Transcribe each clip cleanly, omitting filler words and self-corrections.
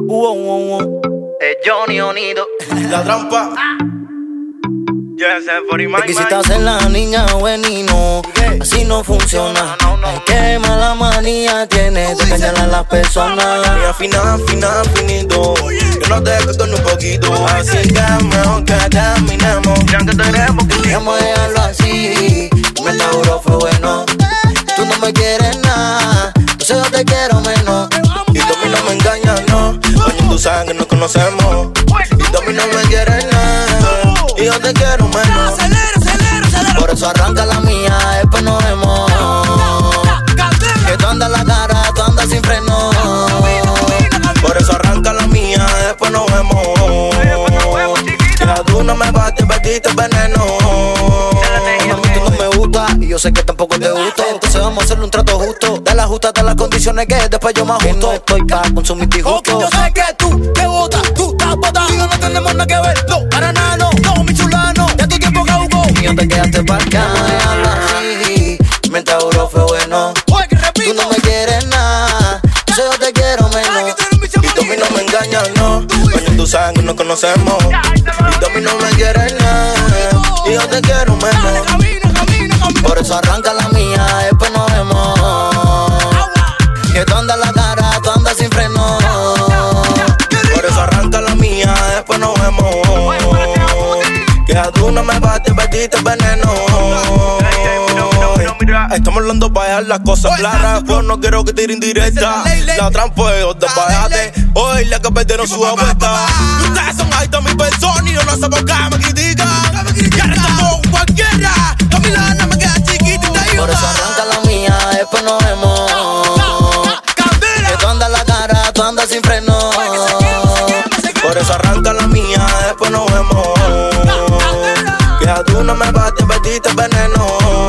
Johnny Onido. La trampa. Te quisiste hacer la niña buenino, así no funciona. Ay, qué mala manía tienes de engañar a las personas. Mira, fina, finito. Yo no te dejo ni un poquito. Así que mejor que terminemos. Ya que tenemos que Vamos a dejarlo así. Me juro fue bueno. Tú no me quieres nada, entonces yo te quiero menos. Y tú a mí no me engañas, no. Coño, tú sabes que nos conocemos. Y tú a mí no me quieres nada, y yo te quiero menos. Por eso arranca la mía, después nos vemos. Que tú andas la cara, tú andas sin freno. Por eso arranca la mía, después nos vemos. Ya tú no me bates, perdiste veneno. Mami, tú no me gustas y yo sé que tampoco te gusto. Entonces vamos a hacerle un trato justo. De la justa hasta las condiciones que después yo me ajusto. No estoy pa' consumir disgusto. Ok, yo sé que tú te botas, tú estás botada. Y yo no tenemos nada que ver, no, para nada, no, mi chulano. Ya tu tiempo caducó. Y yo te quedaste pa' acá. Vamos a dejarlo así. Mientras duro fue bueno. Oye, que repito. Tú no me quieres nada, entonces yo te quiero menos. Y tú a mí no me engañas, no. Coño, tú sabes que nos conocemos. Y tú a mí no me quieres nada, y yo te quiero menos. Por eso arranca la mía, después nos vemos. Que tú andas la cara, tú andas sin freno. Por eso arranca la mía, después nos vemos. Que a tú no me bates, perdiste veneno. Estamos hablando para dejar las cosas claras. Yo no quiero que tire indirecta. La trampa es de pagate. Hoy la que perdieron su apuesta. Y ustedes son altos mis personas y yo no sé por qué me critican. Y ahora estamos cualquiera. A mi lana me queda chiquita y te ayuda. Por eso arranca la mía, después nos vemos. Que tú andas la cara, tú andas sin freno. Por eso arranca la mía, después nos vemos. Que a tú no me bates, perdiste veneno.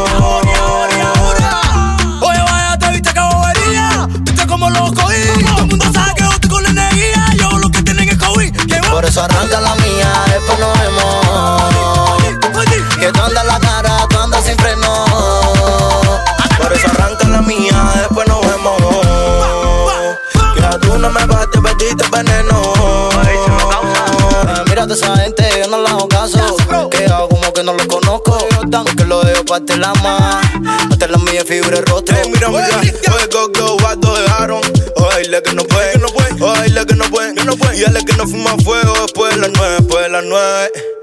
Oye, vaya, te viste que bobería. Viste como lo cogí. Todo el mundo sabe que yo estoy con la energía. Yo lo que tienen es COVID. Por eso arranca la mía, después nos vemos. Que tú andas la cara, tú andas sin freno. Por eso arranca la mía, después nos vemos. Que a tú no me bates, perdiste veneno. Mírate esa gente, yo no le hago caso. Que hago como que no lo conozco. Porque lo dejo parte la más. Hasta la mía fibra el rostro. Mira, oye, go, vato dejaron. Oye, la que no puede, oye, la que no puede. Y a la que no fuma fuego después de las 9,